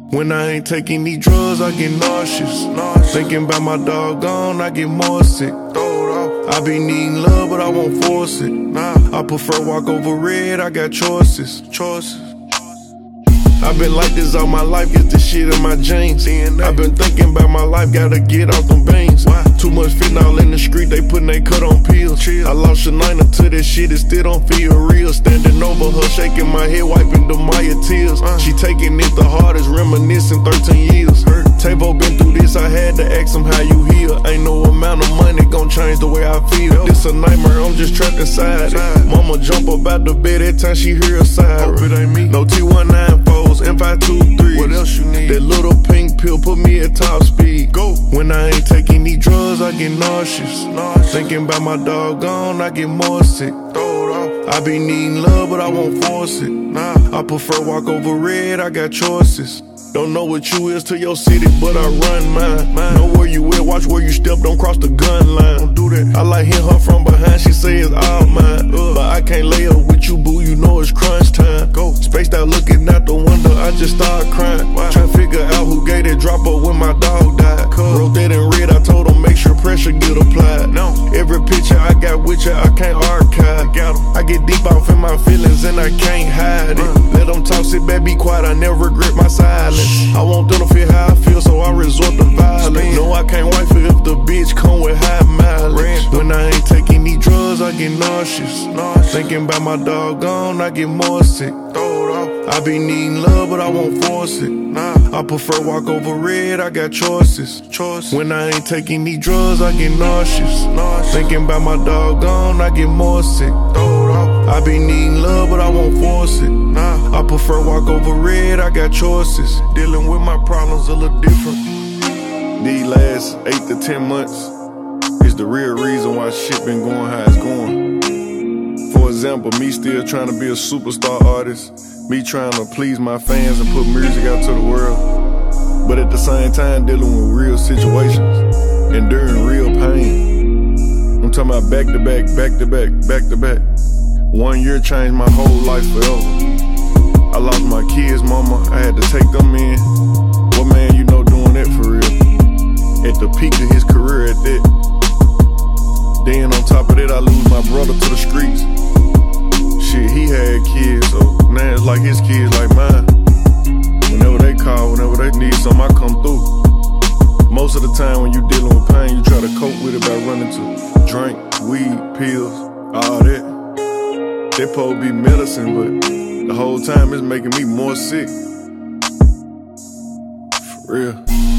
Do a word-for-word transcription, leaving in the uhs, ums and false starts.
When I ain't taking these drugs, I get nauseous. nauseous. Thinking about my dog gone, I get more sick. I be needing love, but I won't force it. Nah, I prefer walk over red, I got choices. Choices. I've been like this all my life, get this shit in my jeans. I've been thinking about my life, gotta get off them beans. Too much fentanyl in the street, they putting they cut on pills. I lost Shanina to this shit, it still don't feel real. Standing over her, shaking my head, wiping the Maya tears. She taking it the hardest, reminiscing thirteen years. Tavo been through this, I had to ask him how you heal. Ain't no amount of money gon' change the way I feel. This a nightmare, I'm just trapped inside it. Mama jump up out the bed every time she hear a siren. Hope it ain't me. No T one ninety-fours, M five twenty-three. What else you need? That little pink pill put me at top speed. Go. When I ain't taking these drugs, I get nauseous. nauseous. Thinking about my dog gone, I get more sick. Throw it off. I be needing love, but I won't force it. Nah, I prefer walk over red, I got choices. Don't know what you is to your city, but I run mine. mine. Know where you at, watch where you step, don't cross the gun line. Don't do that. I like hit her from behind, she say it's all mine. Uh, but I can't lay up with you, boo, you know it's crunch time. Go. Spaced out looking out the window, I just start crying. Wow. Tryna figure out who gave that drop up when my dog died. Cause wrote that in red, I told him make sure pressure get applied. No. Every picture I got with you, I can't archive. Got I get deep off in my feelings and I can't hide it. Uh. Let them talk, sit back, be quiet, I never regret my silence. I want them to feel how I feel, so I resort to violence. No, I can't wife it if the bitch come with high mileage. When I ain't taking these drugs, I get nauseous. nauseous. Thinking about my dog gone, I get more sick. Throw it off. I be needing love, but I won't force it. Nah, I prefer walk over red, I got choices. choices. When I ain't taking these drugs, I get nauseous. nauseous. Thinking about my dog gone, I get more sick. Throw it off. I be needing love, but I won't force it. Nah, I prefer walk over red, I got choices. Dealing with my problems a little different. These last eight to ten months is the real reason why shit been going how it's going. For example, me still trying to be a superstar artist, me trying to please my fans and put music out to the world, but at the same time dealing with real situations, enduring real pain. I'm talking about back to back, back to back, back to back. One year changed my whole life forever. I lost my kids, mama, I had to take them in. What man you know doing that for real? At the peak of his career at that. Then on top of that, I lose my brother to the streets. Shit, he had kids, so now it's like his kids like mine. Whenever they call, whenever they need something, I come through. Most of the time when you dealing with pain, you try to cope with it by running to drink, weed, pills, all that. They supposed to be medicine, but the whole time it's making me more sick. For real.